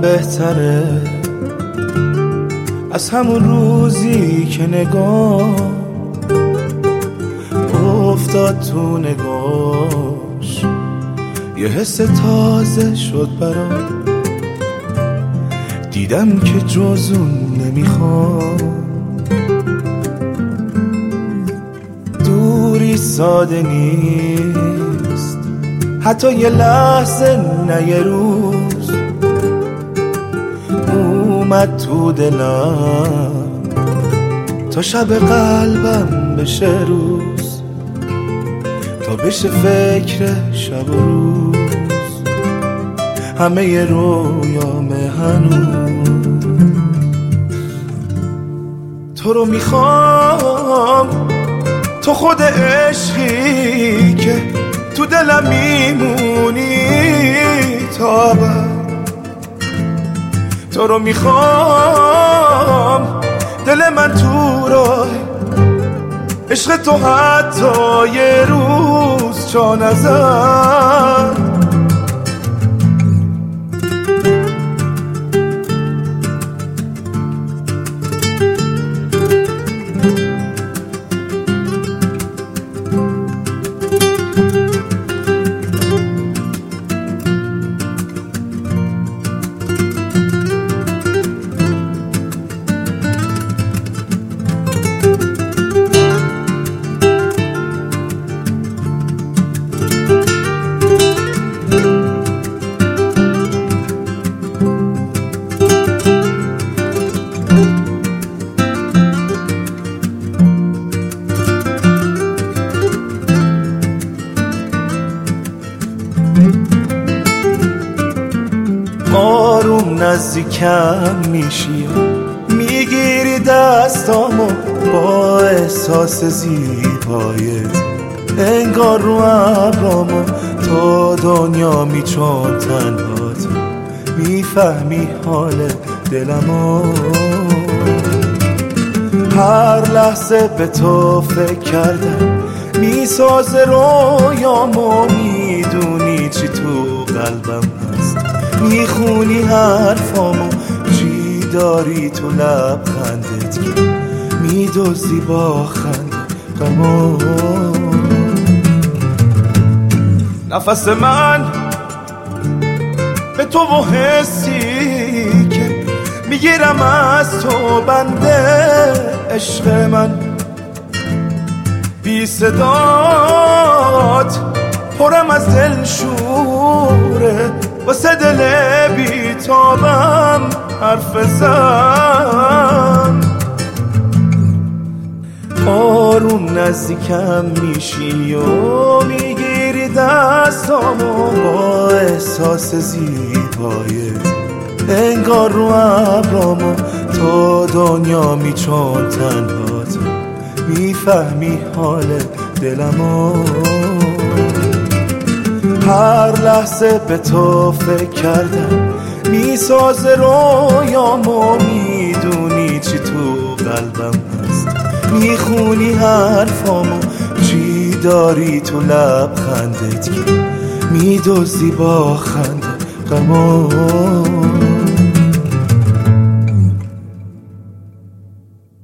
بهتره از همون روزی که نگاه افتاد تو نگاش، یه حس تازه شد برام. دیدم که جز اون نمیخوام، دوری ساده نیست، حتی یه لحظه نه یه روز. اومد تو دلم تا شب قلبم بشه روز، تا بشه فکر شب و روز، همه ی رویام هنوز. تو رو میخوام، تو خود عشقی که تو دلم میمونی تا ابد. تو رو میخوام، دل من تو راه عشق تو حتی یه روز جا نزد. آروم نزدیکم میشی، میگیری دستامو با احساس زیبایت، انگار رو ابرامو تا دنیا میچون تنهات. میفهمی حال دلمو، هر لحظه به تو فکر کردم، میسازه رویامو. میدونی چی تو قلبم هست، میخونی حرفامو، چی داری تو لبخندت که میدوزی با خنده غمو. نفس من به تو و حسی که میگیرم از تو بنده عشق من. بی صدات پرم از دل شوره، واسه دل بیتابم حرف زن. آروم نزدیکم میشی و میگیری دستامو با احساس زیبایت، انگار رو ابرامو تا دنیا میچون تنهات. میفهمی حال دلمو، هر لحظه به تو فکر کردم، میسازه رویامو. میدونی چی تو قلبم هست، میخونی حرفامو، چی داری تو لبخندت که میدوزی با خنده غمو.